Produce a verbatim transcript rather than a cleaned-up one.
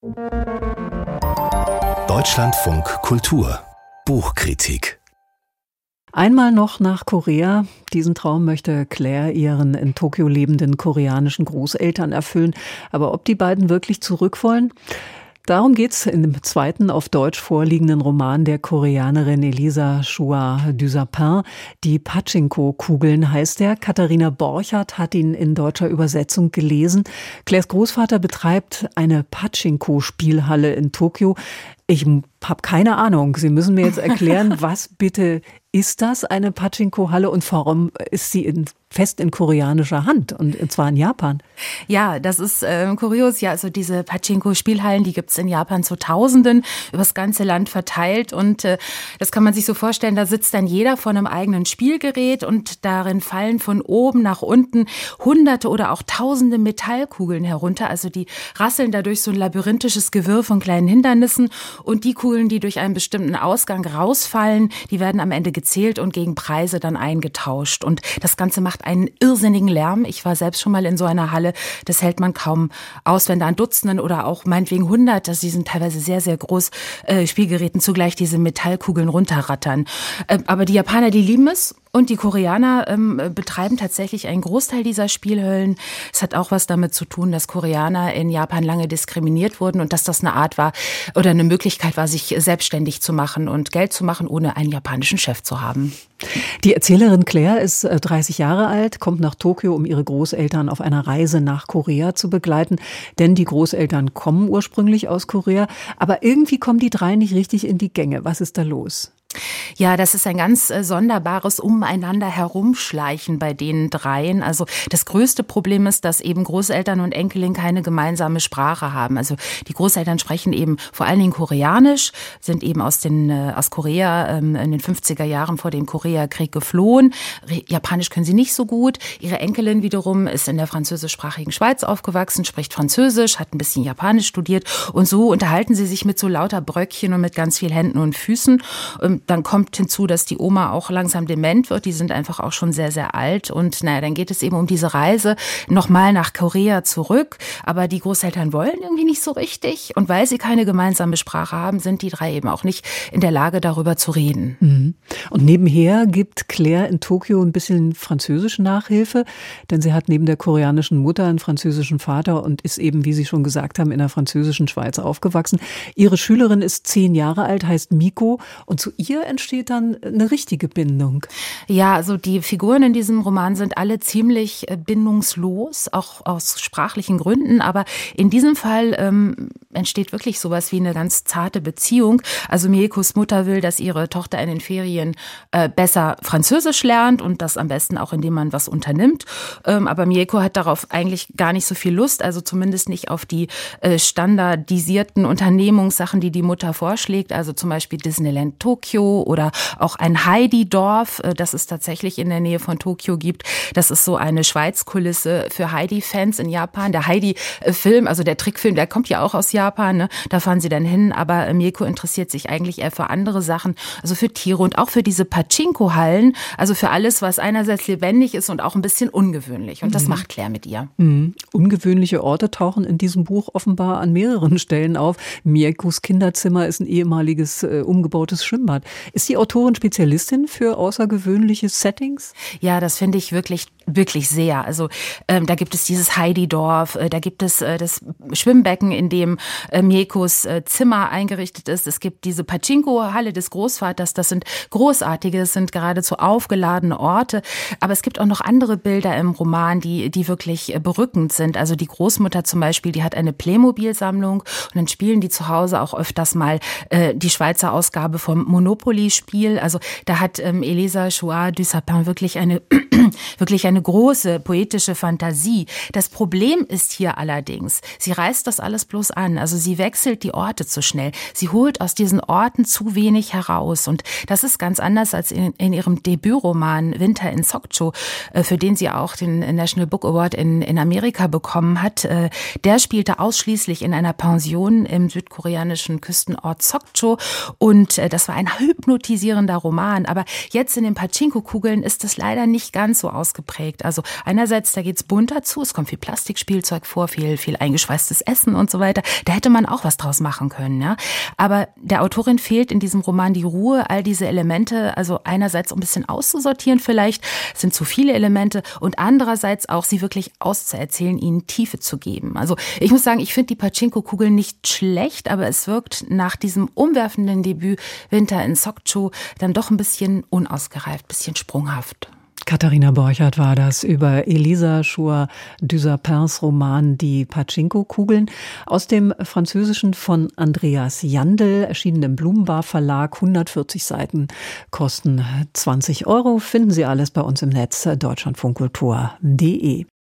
Deutschlandfunk Kultur Buchkritik. Einmal noch nach Korea. Diesen Traum möchte Claire ihren in Tokio lebenden koreanischen Großeltern erfüllen. Aber ob die beiden wirklich zurück wollen? Darum geht's in dem zweiten auf Deutsch vorliegenden Roman der Koreanerin Elisa Chua du Sapin. Die Pachinko-Kugeln heißt er. Katharina Borchardt hat ihn in deutscher Übersetzung gelesen. Claires Großvater betreibt eine Pachinko-Spielhalle in Tokio. Ich habe keine Ahnung. Sie müssen mir jetzt erklären, was bitte ist das, eine Pachinko-Halle, und warum ist sie in, fest in koreanischer Hand und zwar in Japan? Ja, das ist äh, kurios. Ja, also diese Pachinko-Spielhallen, die gibt's in Japan zu Tausenden, übers ganze Land verteilt, und äh, das kann man sich so vorstellen, da sitzt dann jeder vor einem eigenen Spielgerät und darin fallen von oben nach unten hunderte oder auch tausende Metallkugeln herunter. Also die rasseln dadurch so ein labyrinthisches Gewirr von kleinen Hindernissen, und die Kugeln, die durch einen bestimmten Ausgang rausfallen, die werden am Ende gezählt und gegen Preise dann eingetauscht. Und das Ganze macht einen irrsinnigen Lärm. Ich war selbst schon mal in so einer Halle. Das hält man kaum aus, wenn da an Dutzenden oder auch meinetwegen hundert, also die sind teilweise sehr, sehr groß, äh, Spielgeräten zugleich diese Metallkugeln runterrattern. Äh, aber die Japaner, die lieben es. Und die Koreaner ähm, betreiben tatsächlich einen Großteil dieser Spielhöllen. Es hat auch was damit zu tun, dass Koreaner in Japan lange diskriminiert wurden und dass das eine Art war oder eine Möglichkeit war, sich selbstständig zu machen und Geld zu machen, ohne einen japanischen Chef zu haben. Die Erzählerin Claire ist dreißig Jahre alt, kommt nach Tokio, um ihre Großeltern auf einer Reise nach Korea zu begleiten. Denn die Großeltern kommen ursprünglich aus Korea. Aber irgendwie kommen die drei nicht richtig in die Gänge. Was ist da los? Ja, das ist ein ganz äh, sonderbares Umeinander herumschleichen bei den dreien. Also das größte Problem ist, dass eben Großeltern und Enkelin keine gemeinsame Sprache haben. Also die Großeltern sprechen eben vor allen Dingen Koreanisch, sind eben aus den äh, aus Korea ähm, in den fünfziger Jahren vor dem Koreakrieg geflohen. Re- Japanisch können sie nicht so gut. Ihre Enkelin wiederum ist in der französischsprachigen Schweiz aufgewachsen, spricht Französisch, hat ein bisschen Japanisch studiert, und so unterhalten sie sich mit so lauter Bröckchen und mit ganz viel Händen und Füßen. Ähm, Dann kommt hinzu, dass die Oma auch langsam dement wird. Die sind einfach auch schon sehr, sehr alt. Und naja, dann geht es eben um diese Reise nochmal nach Korea zurück. Aber die Großeltern wollen irgendwie nicht so richtig. Und weil sie keine gemeinsame Sprache haben, sind die drei eben auch nicht in der Lage, darüber zu reden. Mhm. Und nebenher gibt Claire in Tokio ein bisschen französische Nachhilfe. Denn sie hat neben der koreanischen Mutter einen französischen Vater und ist eben, wie Sie schon gesagt haben, in der französischen Schweiz aufgewachsen. Ihre Schülerin ist zehn Jahre alt, heißt Miko. Und zu ihr entsteht dann eine richtige Bindung. Ja, also die Figuren in diesem Roman sind alle ziemlich bindungslos, auch aus sprachlichen Gründen. Aber in diesem Fall ähm, entsteht wirklich sowas wie eine ganz zarte Beziehung. Also Miekos Mutter will, dass ihre Tochter in den Ferien äh, besser Französisch lernt, und das am besten auch, indem man was unternimmt. Ähm, aber Mieko hat darauf eigentlich gar nicht so viel Lust, also zumindest nicht auf die äh, standardisierten Unternehmungssachen, die die Mutter vorschlägt. Also zum Beispiel Disneyland Tokio oder auch ein Heidi-Dorf, das es tatsächlich in der Nähe von Tokio gibt. Das ist so eine Schweizkulisse für Heidi-Fans in Japan. Der Heidi-Film, also der Trickfilm, der kommt ja auch aus Japan, ne? Da fahren sie dann hin. Aber Mieko interessiert sich eigentlich eher für andere Sachen, also für Tiere und auch für diese Pachinko-Hallen, also für alles, was einerseits lebendig ist und auch ein bisschen ungewöhnlich. Und das mhm. macht Claire mit ihr. Mhm. Ungewöhnliche Orte tauchen in diesem Buch offenbar an mehreren Stellen auf. Miekos Kinderzimmer ist ein ehemaliges äh, umgebautes Schwimmbad. Ist die Autorin Spezialistin für außergewöhnliche Settings? Ja, das finde ich wirklich wirklich sehr. Also ähm, da gibt es dieses Heidi-Dorf, äh, da gibt es äh, das Schwimmbecken, in dem äh, Miekos äh, Zimmer eingerichtet ist. Es gibt diese Pachinko-Halle des Großvaters. Das sind großartige, das sind geradezu aufgeladene Orte. Aber es gibt auch noch andere Bilder im Roman, die die wirklich äh, berückend sind. Also die Großmutter zum Beispiel, die hat eine Playmobil-Sammlung, und dann spielen die zu Hause auch öfters mal äh, die Schweizer Ausgabe vom Monopoly-Spiel. Also da hat ähm, Elisa Chua du Sapin wirklich eine wirklich eine große poetische Fantasie. Das Problem ist hier allerdings, sie reißt das alles bloß an. Also sie wechselt die Orte zu schnell. Sie holt aus diesen Orten zu wenig heraus. Und das ist ganz anders als in, in ihrem Debütroman Winter in Sokcho, für den sie auch den National Book Award in, in Amerika bekommen hat. Der spielte ausschließlich in einer Pension im südkoreanischen Küstenort Sokcho. Und das war ein hypnotisierender Roman. Aber jetzt in den Pachinko-Kugeln ist das leider nicht ganz so ausgeprägt. ausgeprägt. Also einerseits, da geht's bunter zu, es kommt viel Plastikspielzeug vor, viel, viel eingeschweißtes Essen und so weiter. Da hätte man auch was draus machen können, ja. Aber der Autorin fehlt in diesem Roman die Ruhe, all diese Elemente, also einerseits ein bisschen auszusortieren vielleicht, es sind zu viele Elemente, und andererseits auch sie wirklich auszuerzählen, ihnen Tiefe zu geben. Also ich muss sagen, ich finde die Pachinko-Kugel nicht schlecht, aber es wirkt nach diesem umwerfenden Debüt Winter in Sokcho dann doch ein bisschen unausgereift, ein bisschen sprunghaft. Katharina Borchardt war das über Elisa Chouart-Dusapins Roman Die Pachinko-Kugeln aus dem Französischen von Andreas Jandl, erschienen im Blumenbar Verlag, hundertvierzig Seiten, kosten zwanzig Euro. Finden Sie alles bei uns im Netz deutschlandfunkkultur punkt de.